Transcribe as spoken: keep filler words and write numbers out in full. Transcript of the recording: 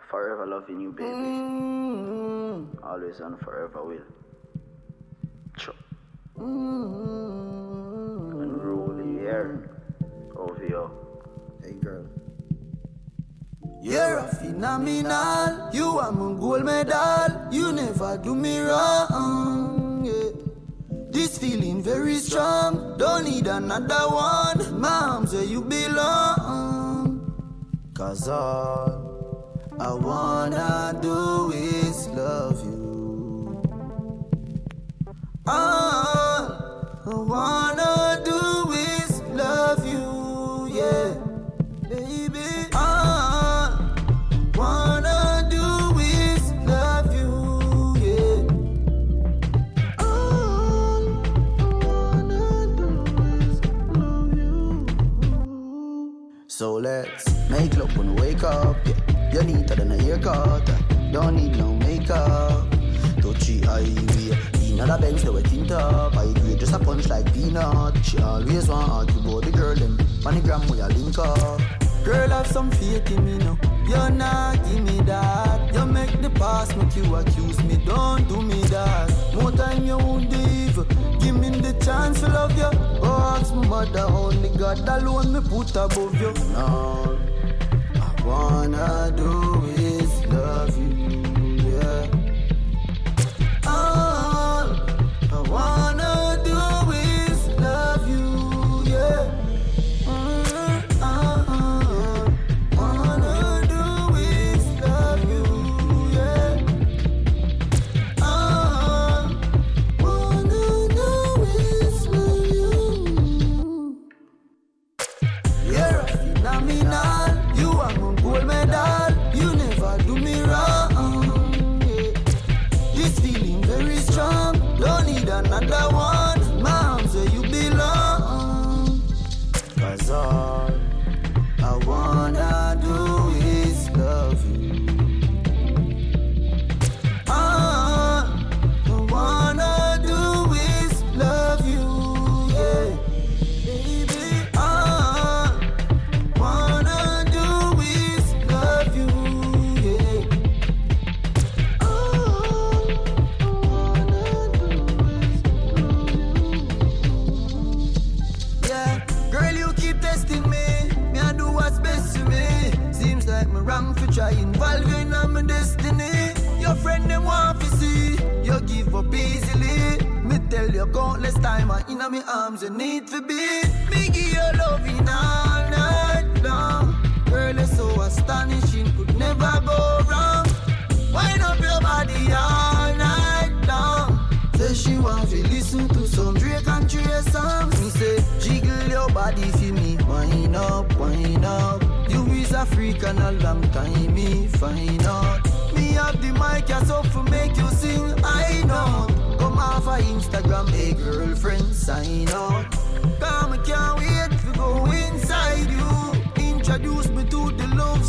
Forever loving you, baby. Mm-hmm. Always and forever will. Chop. Mm-hmm. Unruly air. Over here. Hey, girl. You're a phenomenal. You are my gold medal. You never do me wrong. Yeah. This feeling very strong. Don't need another one. My arms where you belong. Cause all I wanna do is love you. All I wanna do is love you, yeah, baby. All I wanna do is love you, yeah. All I wanna do is love you. So let's make love when we wake up, yeah. You need to than a haircut, don't need no makeup. Touchy highway, in a Benz they were tint up. I agree, just a punch like peanut. She always want argue about the girl them. Panigram we a link up. Girl, have some faith in me now. You not give me that. You make the past make you accuse me. Don't do me that. More time you won't leave. Give me the chance to love you. Oh, ask my mother, only God alone me put above you. No, I wanna do is love you, yeah. All I wanna do is love you, yeah. Mm-hmm. All I wanna do is love you, yeah. All I wanna do is love you. You're a phenomenal. You are my gold medal. You never do me wrong. Yeah. This feeling very strong. Don't need another one. My arms where you belong. Cause all I wanna do is love you. All I wanna do is love you, yeah, baby. All I wanna do is love you, yeah. All I wanna do is love you. Yeah, girl, you keep testing me. Me I do what's best to me. Seems like me wrong for try involving on my destiny. Your friend them want to see you give up easily. Me tell you countless time I in my arms you need to be. Me give you loving all night long. Girl, you're so astonishing, could never go wrong. Wind up your body all night long. Say she want to listen to some Drake and Trey songs. Me say jiggle your body for me. Wind up, wind up. You is a freak and a long time me find out. Me have the mic, yeah, so for make you sing. I know. Come off of Instagram, hey girlfriend, sign out. Come, I can't wait to go inside you. Introduce me to the love